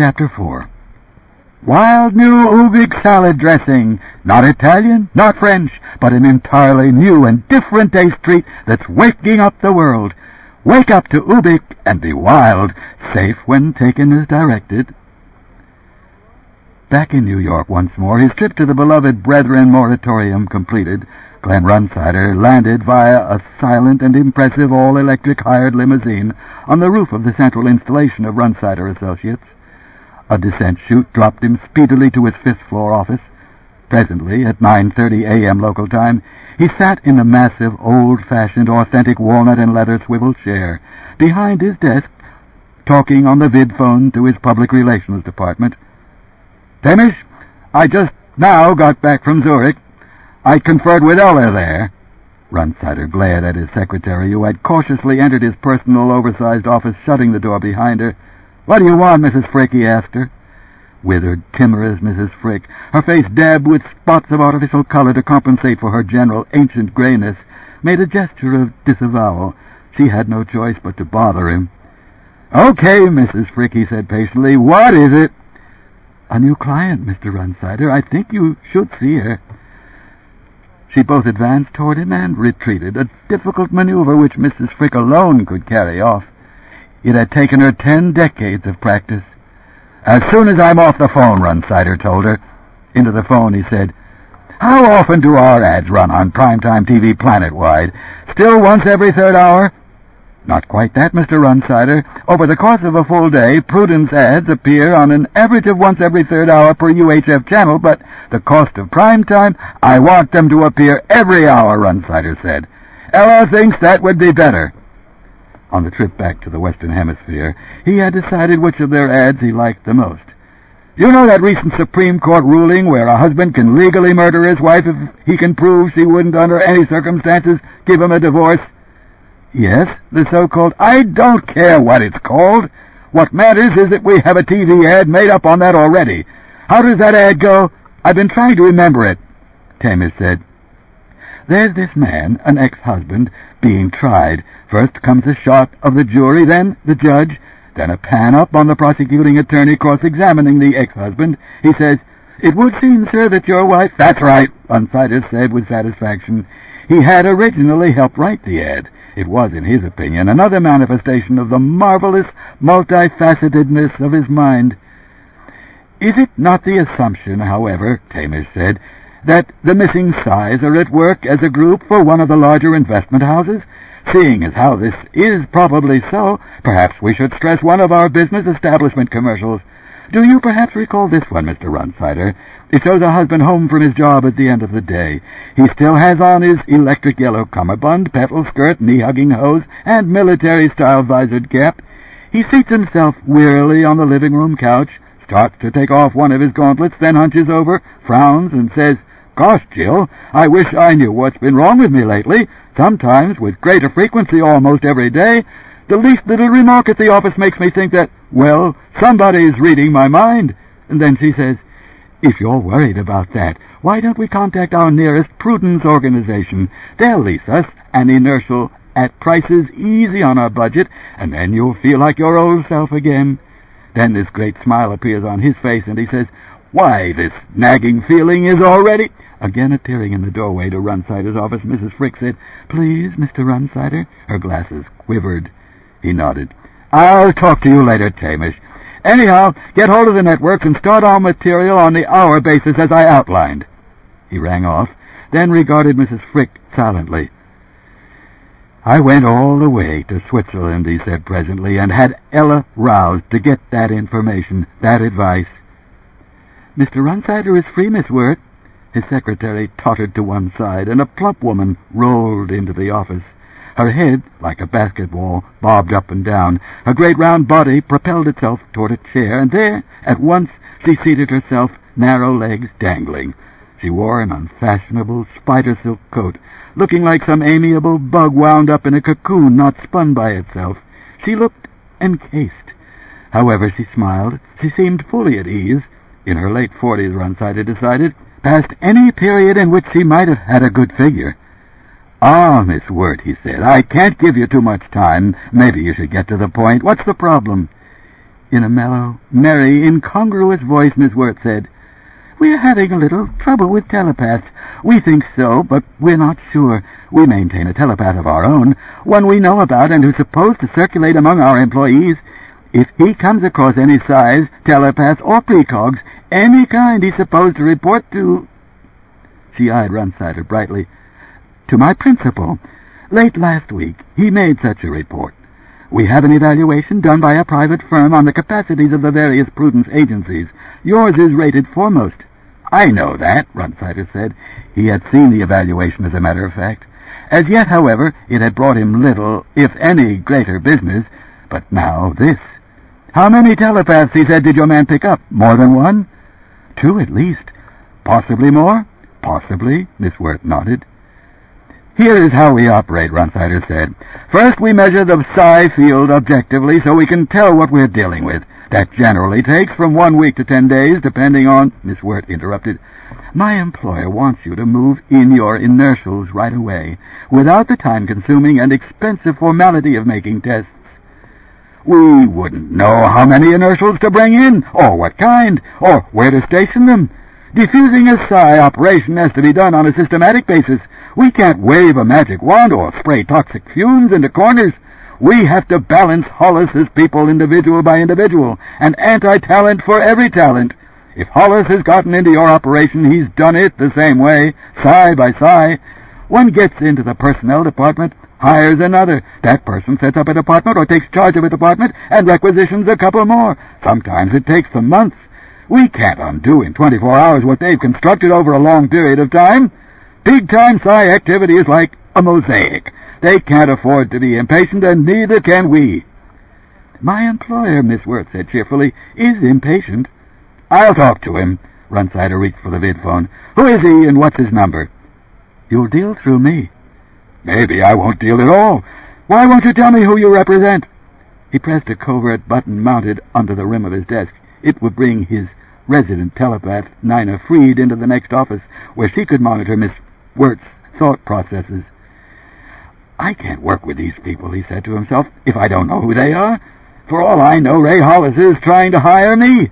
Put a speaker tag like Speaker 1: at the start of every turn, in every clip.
Speaker 1: Chapter 4. Wild new Ubik salad dressing. Not Italian, not French, but an entirely new and different taste treat that's waking up the world. Wake up to Ubik and be wild, safe when taken as directed. Back in New York once more, his trip to the beloved Brethren Moratorium completed, Glenn Runsider landed via a silent and impressive all-electric hired limousine on the roof of the central installation of Runsider Associates. A descent chute dropped him speedily to his fifth-floor office. Presently, at 9:30 a.m. local time, he sat in a massive, old-fashioned, authentic walnut and leather swivel chair behind his desk, talking on the vidphone to his public relations department. "Hamish, I just now got back from Zurich. I conferred with Ella there." Runsider glared at his secretary, who had cautiously entered his personal, oversized office, shutting the door behind her. "What do you want, Mrs. Frick?" he asked her. Withered, timorous Mrs. Frick, her face dabbed with spots of artificial color to compensate for her general ancient grayness, made a gesture of disavowal. She had no choice but to bother him. "Okay, Mrs. Frick," he said patiently. "What is it?" "A new client, Mr. Runsider. I think you should see her." She both advanced toward him and retreated, a difficult maneuver which Mrs. Frick alone could carry off. It had taken her 10 decades of practice. "As soon as I'm off the phone," Runsider told her. Into the phone he said, "How often do our ads run on primetime TV planet-wide? Still once every third hour?" "Not quite that, Mr. Runsider. Over the course of a full day, Prudence ads appear on an average of once every third hour per UHF channel, but the cost of primetime, I want them to appear every hour," Runsider said. "Ella thinks that would be better." On the trip back to the Western Hemisphere, he had decided which of their ads he liked the most. "You know that recent Supreme Court ruling where a husband can legally murder his wife if he can prove she wouldn't under any circumstances give him a divorce?" "Yes, the so-called—" "I don't care what it's called. What matters is that we have a TV ad made up on that already. How does that ad go? I've been trying to remember it." Hamish said, "There's this man, an ex-husband, being tried. First comes a shot of the jury, then the judge, then a pan-up on the prosecuting attorney cross-examining the ex-husband. He says, 'It would seem, sir, that your wife—'" "That's right," Runsider said with satisfaction. He had originally helped write the ad. It was, in his opinion, another manifestation of the marvelous multifacetedness of his mind. "Is it not the assumption, however," Hamish said, "that the missing Psys are at work as a group for one of the larger investment houses? Seeing as how this is probably so, perhaps we should stress one of our business establishment commercials. Do you perhaps recall this one, Mr. Runsider? It shows a husband home from his job at the end of the day. He still has on his electric yellow cummerbund, petal skirt, knee-hugging hose, and military-style visored cap. He seats himself wearily on the living-room couch, starts to take off one of his gauntlets, then hunches over, frowns, and says, 'Gosh, Jill, I wish I knew what's been wrong with me lately. Sometimes, with greater frequency almost every day, the least little remark at the office makes me think that, well, somebody's reading my mind.' And then she says, 'If you're worried about that, why don't we contact our nearest Prudence organization? They'll lease us an inertial at prices easy on our budget, and then you'll feel like your old self again.' Then this great smile appears on his face, and he says, 'Why, this nagging feeling is already—'" Again appearing in the doorway to Runsider's office, Mrs. Frick said, "Please, Mr. Runsider?" Her glasses quivered. He nodded. "I'll talk to you later, Hamish. Anyhow, get hold of the networks and start our material on the hour basis as I outlined." He rang off, then regarded Mrs. Frick silently. "I went all the way to Switzerland," he said presently, "and had Ella roused to get that information, that advice." "Mr. Runsider is free, Miss Wirt." His secretary tottered to one side, and a plump woman rolled into the office. Her head, like a basketball, bobbed up and down. Her great round body propelled itself toward a chair, and there, at once, she seated herself, narrow legs dangling. She wore an unfashionable spider-silk coat, looking like some amiable bug wound up in a cocoon not spun by itself. She looked encased. However, she smiled. She seemed fully at ease. In her late 40s, Runsider decided, past any period in which she might have had a good figure. "Ah, Miss Wirt," he said, "I can't give you too much time. Maybe you should get to the point. What's the problem?" In a mellow, merry, incongruous voice, Miss Wirt said, "We're having a little trouble with telepaths. We think so, but we're not sure. We maintain a telepath of our own, one we know about and who's supposed to circulate among our employees. If he comes across any psis, telepaths, or precogs, any kind, he's supposed to report to—" She eyed Runsider brightly. "To my principal. Late last week, he made such a report. We have an evaluation done by a private firm on the capacities of the various prudence agencies. Yours is rated foremost." "I know that," Runsider said. He had seen the evaluation, as a matter of fact. As yet, however, it had brought him little, if any, greater business. But now this. "How many telepaths," he said, "did your man pick up? More than one?" "Two, at least." "Possibly more?" "Possibly," Miss Wirt nodded. "Here is how we operate," Runsider said. "First, we measure the psi field objectively so we can tell what we're dealing with. That generally takes from 1 week to 10 days, depending on—" Miss Wirt interrupted. "My employer wants you to move in your inertials right away, without the time-consuming and expensive formality of making tests." "We wouldn't know how many inertials to bring in, or what kind, or where to station them. Diffusing a psi operation has to be done on a systematic basis. We can't wave a magic wand or spray toxic fumes into corners. We have to balance Hollis's people individual by individual, and anti-talent for every talent. If Hollis has gotten into your operation, he's done it the same way, psi by psi. One gets into the personnel department, hires another. That person sets up a department or takes charge of a department and requisitions a couple more. Sometimes it takes them months. We can't undo in 24 hours what they've constructed over a long period of time. Big-time psi activity is like a mosaic. They can't afford to be impatient, and neither can we." "My employer," Miss Wirt said cheerfully, "is impatient." "I'll talk to him." Runsider reached for the vidphone. "Who is he, and what's his number?" "You'll deal through me." "Maybe I won't deal at all. Why won't you tell me who you represent?" He pressed a covert button mounted under the rim of his desk. It would bring his resident telepath, Nina Freed, into the next office, where she could monitor Miss Wirt's thought processes. "I can't work with these people," he said to himself, "if I don't know who they are. For all I know, Ray Hollis is trying to hire me."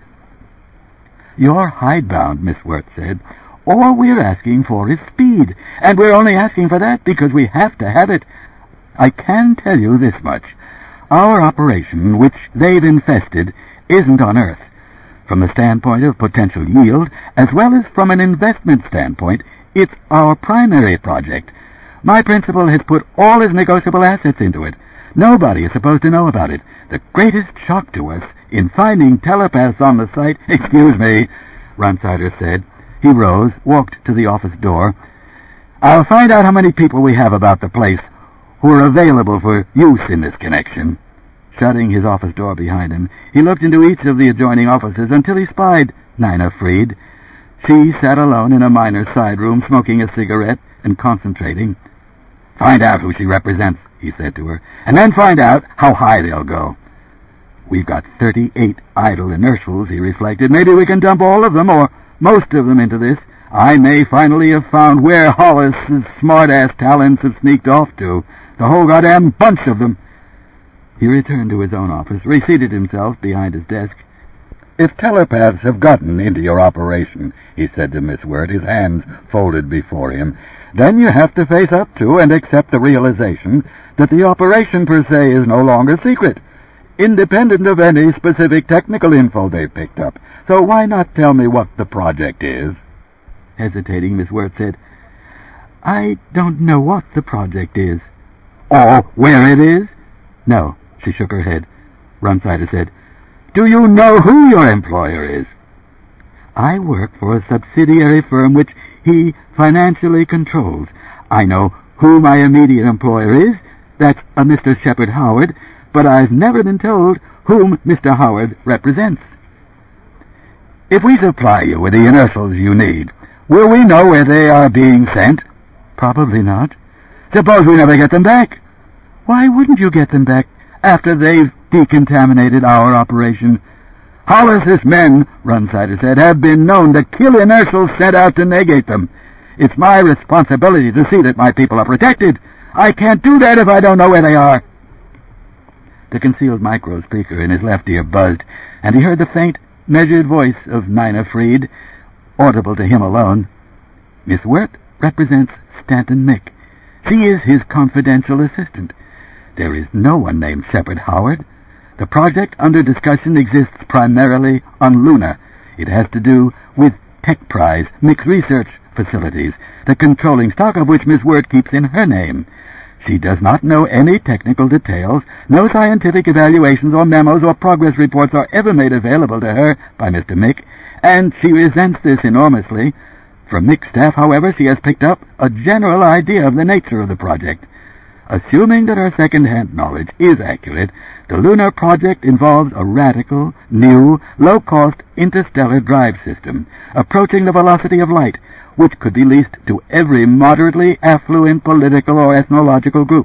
Speaker 1: "You're hidebound," Miss Wirt said. "All we're asking for is speed, and we're only asking for that because we have to have it. I can tell you this much. Our operation, which they've infested, isn't on Earth. From the standpoint of potential yield, as well as from an investment standpoint, it's our primary project. My principal has put all his negotiable assets into it. Nobody is supposed to know about it. The greatest shock to us in finding telepaths on the site—" "Excuse me," Runsider said. He rose, walked to the office door. "I'll find out how many people we have about the place who are available for use in this connection." Shutting his office door behind him, he looked into each of the adjoining offices until he spied Nina Freed. She sat alone in a minor side room, smoking a cigarette and concentrating. "Find out who she represents," he said to her, "and then find out how high they'll go." "We've got 38 idle inertials," he reflected. "Maybe we can dump all of them, or most of them, into this. I may finally have found where Hollis's smart-ass talents have sneaked off to. The whole goddamn bunch of them." He returned to his own office, reseated himself behind his desk. "If telepaths have gotten into your operation," he said to Miss Wirt, his hands folded before him, "then you have to face up to and accept the realization that the operation per se is no longer secret, independent of any specific technical info they've picked up. So why not tell me what the project is?" Hesitating, Miss Wirt said, "I don't know what the project is." "Or where it is?" "No." She shook her head. Runsider said, "Do you know who your employer is?" "I work for a subsidiary firm which he financially controls. I know who my immediate employer is. That's a Mr. Shepard Howard, but I've never been told whom Mr. Howard represents." "If we supply you with the inertials you need, will we know where they are being sent?" "Probably not." "Suppose we never get them back?" "Why wouldn't you get them back after they've decontaminated our operation?" "Hollis's men," Runsider said, "have been known to kill inertials sent out to negate them. It's my responsibility to see that my people are protected. I can't do that if I don't know where they are." The concealed micro speaker in his left ear buzzed. and he heard the faint, measured voice of Nina Freed, audible to him alone. Miss Wirt represents Stanton Mick. She is his confidential assistant. There is no one named Shepard Howard. The project under discussion exists primarily on Luna. It has to do with Tech Prize, Mick's research facilities, the controlling stock of which Miss Wirt keeps in her name. She does not know any technical details. No scientific evaluations or memos or progress reports are ever made available to her by Mr. Mick, and she resents this enormously. From Mick's staff, however, she has picked up a general idea of the nature of the project. Assuming that her second-hand knowledge is accurate, the Lunar project involves a radical, new, low-cost interstellar drive system, approaching the velocity of light, which could be leased to every moderately affluent political or ethnological group.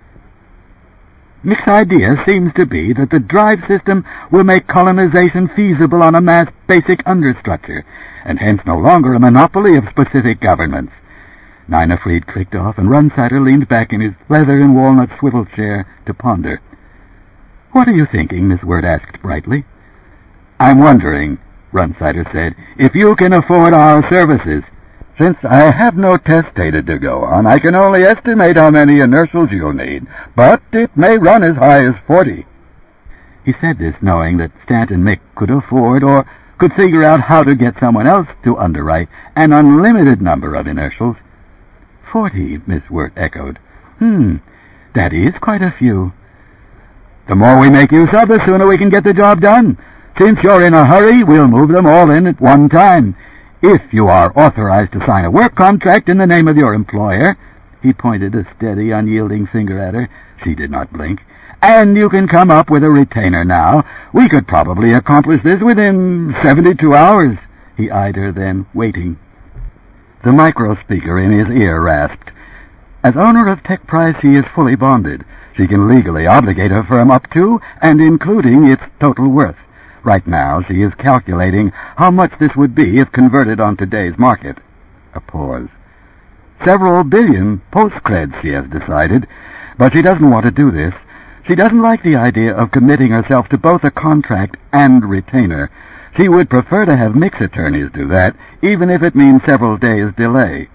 Speaker 1: Mick's idea seems to be that the drive system will make colonization feasible on a mass basic understructure, and hence no longer a monopoly of specific governments. Nina Freed clicked off, and Runsider leaned back in his leather and walnut swivel chair to ponder. "What are you thinking?" Miss Wirt asked brightly. "I'm wondering," Runsider said, "if you can afford our services. Since I have no test data to go on, I can only estimate how many inertials you'll need, but it may run as high as 40. He said this knowing that Stanton Mick could afford or could figure out how to get someone else to underwrite an unlimited number of inertials. 40, Miss Wirt echoed. That is quite a few. The more we make use of, the sooner we can get the job done. Since you're in a hurry, we'll move them all in at one time. If you are authorized to sign a work contract in the name of your employer," he pointed a steady, unyielding finger at her. She did not blink. "And you can come up with a retainer now. We could probably accomplish this within 72 hours. He eyed her, then, waiting. The micro-speaker in his ear rasped. As owner of Tech Prize, she is fully bonded. She can legally obligate her firm up to and including its total worth. Right now, she is calculating how much this would be if converted on today's market. A pause. Several billion post-creds, she has decided, but she doesn't want to do this. She doesn't like the idea of committing herself to both a contract and retainer. She would prefer to have Mick's attorneys do that, even if it means several days' delay.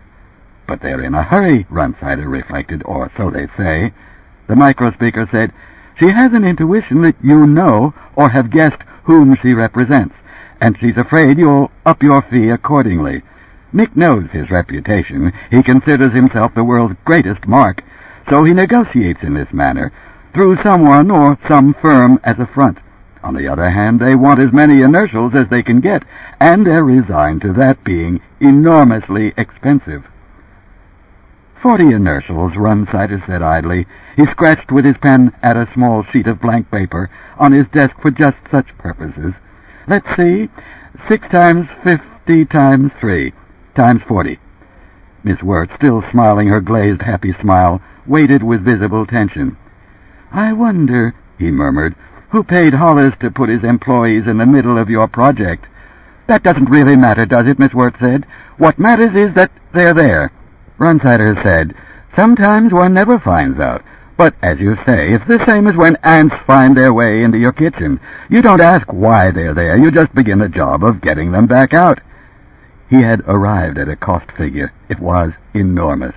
Speaker 1: But they're in a hurry, Runsider reflected, or so they say. The microspeaker said, she has an intuition that you know or have guessed whom she represents, and she's afraid you'll up your fee accordingly. Mick knows his reputation. He considers himself the world's greatest mark, so he negotiates in this manner, through someone or some firm as a front. On the other hand, they want as many inertials as they can get, and they're resigned to that being enormously expensive. 40 inertials, Runsider said idly. He scratched with his pen at a small sheet of blank paper on his desk for just such purposes. Let's see, 6 times 50 times 3 times 40. Miss Wirt, still smiling her glazed, happy smile, waited with visible tension. I wonder, he murmured, who paid Hollis to put his employees in the middle of your project? That doesn't really matter, does it, Miss Wirt said. What matters is that they're there. Runsider said, sometimes one never finds out. But, as you say, it's the same as when ants find their way into your kitchen. You don't ask why they're there. You just begin the job of getting them back out. He had arrived at a cost figure. It was enormous.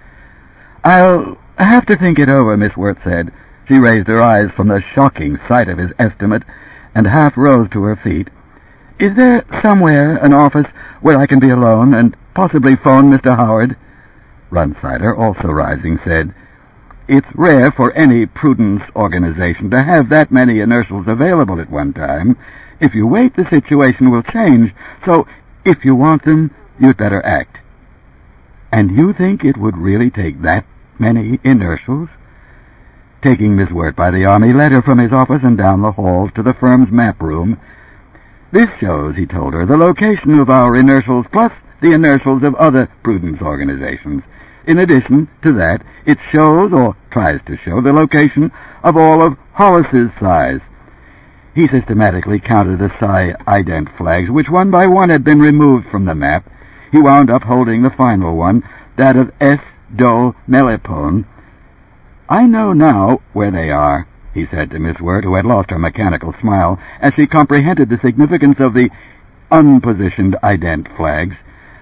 Speaker 1: I'll have to think it over, Miss Wirt said. She raised her eyes from the shocking sight of his estimate and half rose to her feet. Is there somewhere an office where I can be alone and possibly phone Mr. Howard? Runsider, also rising, said, it's rare for any prudence organization to have that many inertials available at one time. If you wait, the situation will change, so if you want them, you'd better act. And you think it would really take that many inertials? Taking Miss Wirt by the arm, he led her from his office and down the hall to the firm's map room. This shows, he told her, the location of our inertials plus the inertials of other prudence organizations. In addition to that, it shows, or tries to show, the location of all of Hollis's size. He systematically counted the psi ident flags, which one by one had been removed from the map. He wound up holding the final one, that of S. Dole Melipone. I know now where they are. he said to Miss Wirt, who had lost her mechanical smile as she comprehended the significance of the unpositioned ident flags.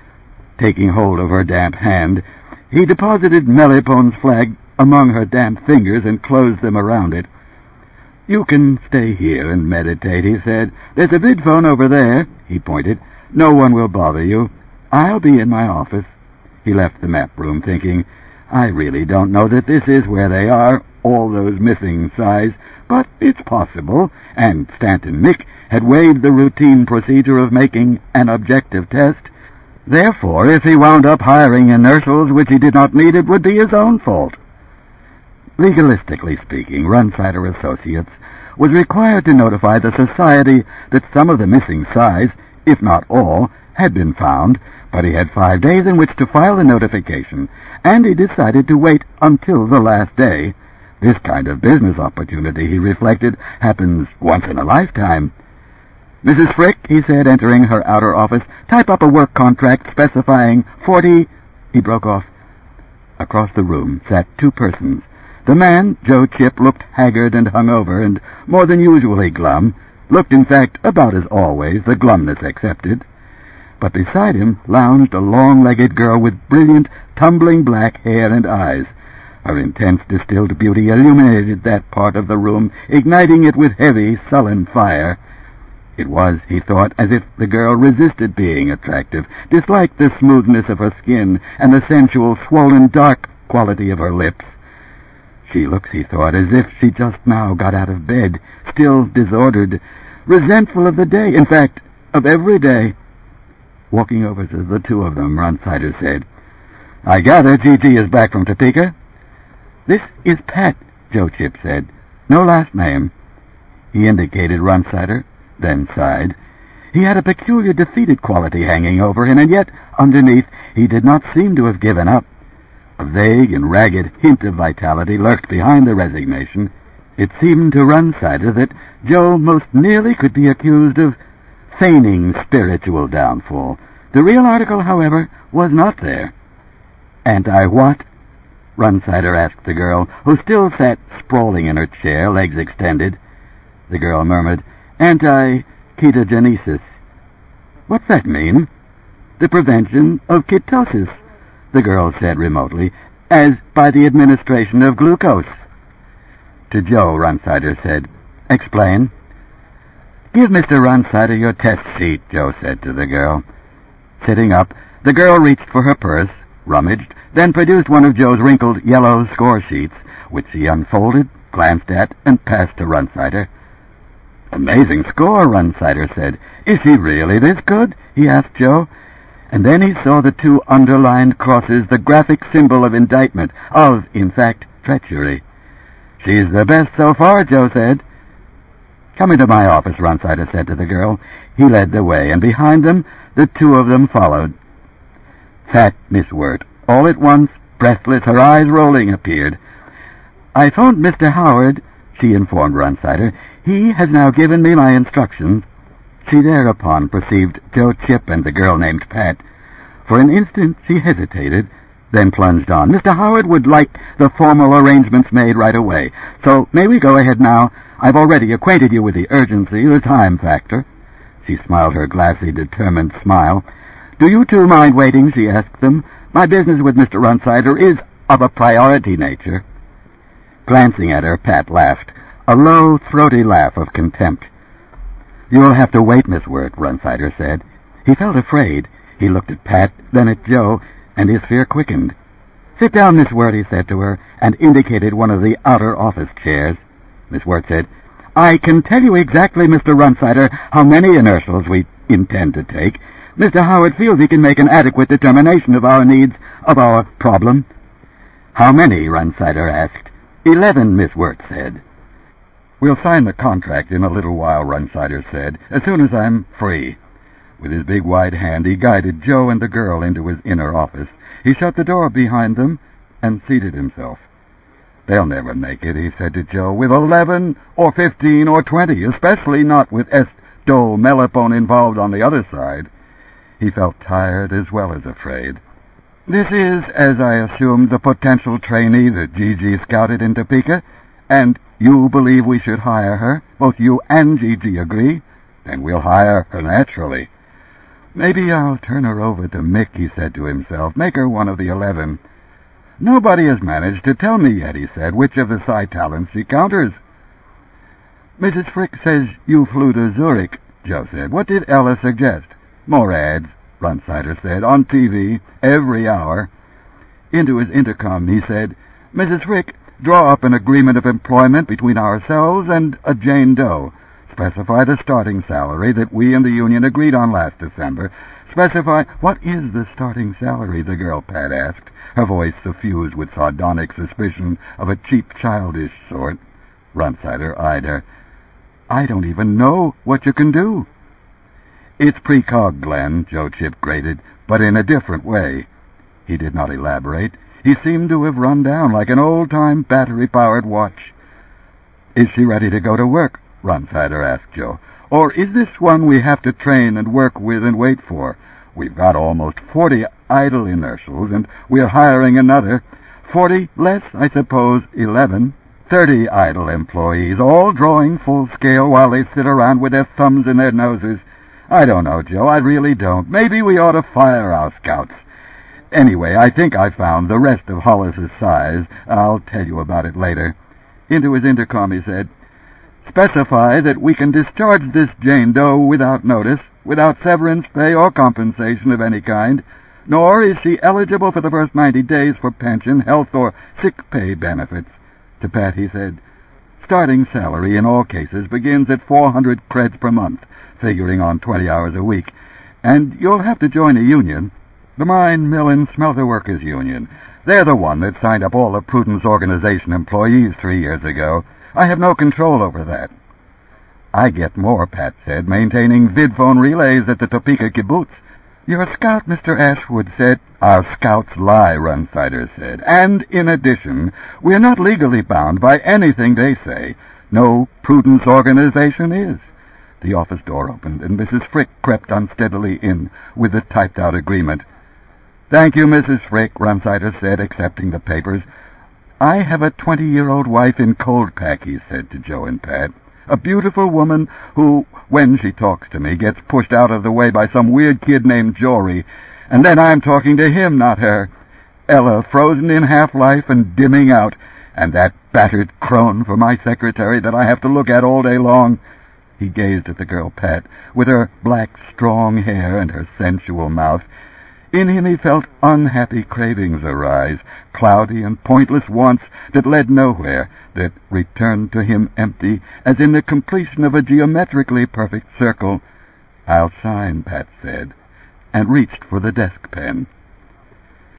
Speaker 1: Taking hold of her damp hand, he deposited Melipone's flag among her damp fingers and closed them around it. "You can stay here and meditate," he said. "There's a vidphone over there," he pointed. "No one will bother you. I'll be in my office." He left the map room thinking, "I really don't know that this is where they are, all those missing size, but it's possible," and Stanton Mick had waived the routine procedure of making an objective test. Therefore, if he wound up hiring inertials which he did not need, it would be his own fault. Legalistically speaking, Runsider Associates was required to notify the Society that some of the missing size, if not all, had been found, but he had 5 days in which to file the notification, and he decided to wait until the last day. This kind of business opportunity, he reflected, happens once in a lifetime. "Mrs. Frick," he said, entering her outer office, "type up a work contract specifying 40... He broke off. Across the room sat 2 persons. The man, Joe Chip, looked haggard and hungover and more than usually glum, looked, in fact, about as always, the glumness accepted. But beside him lounged a long-legged girl with brilliant, tumbling black hair and eyes. Her intense distilled beauty illuminated that part of the room, igniting it with heavy, sullen fire. It was, he thought, as if the girl resisted being attractive, disliked the smoothness of her skin and the sensual, swollen, dark quality of her lips. She looks, he thought, as if she just now got out of bed, still disordered, resentful of the day, in fact, of every day. Walking over to the 2 of them, Runsider said, "I gather Gigi is back from Topeka?" "This is Pat," Joe Chip said. "No last name." He indicated Runsider, then sighed. He had a peculiar defeated quality hanging over him, and yet, underneath, he did not seem to have given up. A vague and ragged hint of vitality lurked behind the resignation. It seemed to Runsider that Joe most nearly could be accused of feigning spiritual downfall. The real article, however, was not there. "Anti-what?" Runsider asked the girl, who still sat sprawling in her chair, legs extended. The girl murmured, "Anti-ketogenesis." "What's that mean?" "The prevention of ketosis," the girl said remotely, "as by the administration of glucose." To Joe, Runsider said, "Explain." "Give Mr. Runsider your test sheet," Joe said to the girl. Sitting up, the girl reached for her purse, rummaged, then produced one of Joe's wrinkled yellow score sheets, which she unfolded, glanced at, and passed to Runsider. "Amazing score," Runsider said. "Is she really this good?" he asked Joe. And then he saw the 2 underlined crosses, the graphic symbol of indictment, of, in fact, treachery. "She's the best so far," Joe said. "Come into my office," Runsider said to the girl. He led the way, and behind them, the 2 of them followed. Fat Miss Wirt, all at once, breathless, her eyes rolling, appeared. "I phoned Mr. Howard," she informed Runsider. "He has now given me my instructions." She thereupon perceived Joe Chip and the girl named Pat. For an instant she hesitated, then plunged on. "Mr. Howard would like the formal arrangements made right away. So may we go ahead now? I've already acquainted you with the urgency, the time factor." She smiled her glassy, determined smile. "Do you 2 mind waiting?" she asked them. "My business with Mr. Runsider is of a priority nature." Glancing at her, Pat laughed, a low, throaty laugh of contempt. "You'll have to wait, Miss Wirt," Runsider said. He felt afraid. He looked at Pat, then at Joe, and his fear quickened. "Sit down, Miss Wirt," he said to her, and indicated one of the outer office chairs. Miss Wirt said, "I can tell you exactly, Mr. Runsider, how many inertials we intend to take. Mr. Howard feels he can make an adequate determination of our needs, of our problem." "How many?" Runsider asked. 11, Miss Wirt said. "We'll sign the contract in a little while," Runsider said, "as soon as I'm free." With his big white hand he guided Joe and the girl into his inner office. He shut the door behind them and seated himself. "They'll never make it," he said to Joe, "with 11 or 15 or 20, especially not with Do Melipone involved on the other side." He felt tired as well as afraid. "This is, as I assumed, the potential trainee that Gigi scouted in Topeka, And you believe we should hire her? Both you and Gigi agree? Then we'll hire her naturally. Maybe I'll turn her over to Mick, he said to himself. Make her one of the 11. Nobody has managed to tell me yet, he said, which of the Psi talents she counters. Mrs. Frick says you flew to Zurich, Joe said. What did Ella suggest? More ads, Runsider said, on TV, every hour. Into his intercom, he said, Mrs. Frick, draw up an agreement of employment between ourselves and a Jane Doe. Specify the starting salary that we and the union agreed on last December. Specify— What is the starting salary? The girl Pat asked, her voice suffused with sardonic suspicion of a cheap, childish sort. Runsider eyed her. I don't even know what you can do. It's precog, Glenn, Joe Chip grated, but in a different way. He did not elaborate. He seemed to have run down like an old-time battery-powered watch. Is she ready to go to work? Runsider asked Joe. Or is this one we have to train and work with and wait for? We've got almost 40 idle inertials, and we're hiring another. 40 less, I suppose, 11. 30 idle employees, all drawing full scale while they sit around with their thumbs in their noses. I don't know, Joe, I really don't. Maybe we ought to fire our scouts. Anyway, I think I found the rest of Hollis's size. I'll tell you about it later. Into his intercom he said, Specify that we can discharge this Jane Doe without notice, without severance pay or compensation of any kind, nor is she eligible for the first 90 days for pension, health, or sick pay benefits. To Pat he said, Starting salary in all cases begins at 400 creds per month, figuring on 20 hours a week, and you'll have to join a union. The Mine, Mill, and Smelter Workers Union. They're the one that signed up all the Prudence Organization employees 3 years ago. I have no control over that. I get more, Pat said, maintaining vidphone relays at the Topeka kibbutz. You're a scout, Mr. Ashwood said. Our scouts lie, Runsider said. And, in addition, we're not legally bound by anything they say. No Prudence Organization is. The office door opened, and Mrs. Frick crept unsteadily in with the typed-out agreement. Thank you, Mrs. Frick, Runsider said, accepting the papers. I have a 20-year-old wife in Coldpack, he said to Joe and Pat. A beautiful woman who, when she talks to me, gets pushed out of the way by some weird kid named Jory, and then I'm talking to him, not her. Ella, frozen in half-life and dimming out, and that battered crone for my secretary that I have to look at all day long. He gazed at the girl Pat, with her black, strong hair and her sensual mouth. In him he felt unhappy cravings arise, cloudy and pointless wants that led nowhere, that returned to him empty, as in the completion of a geometrically perfect circle. I'll sign, Pat said, and reached for the desk pen.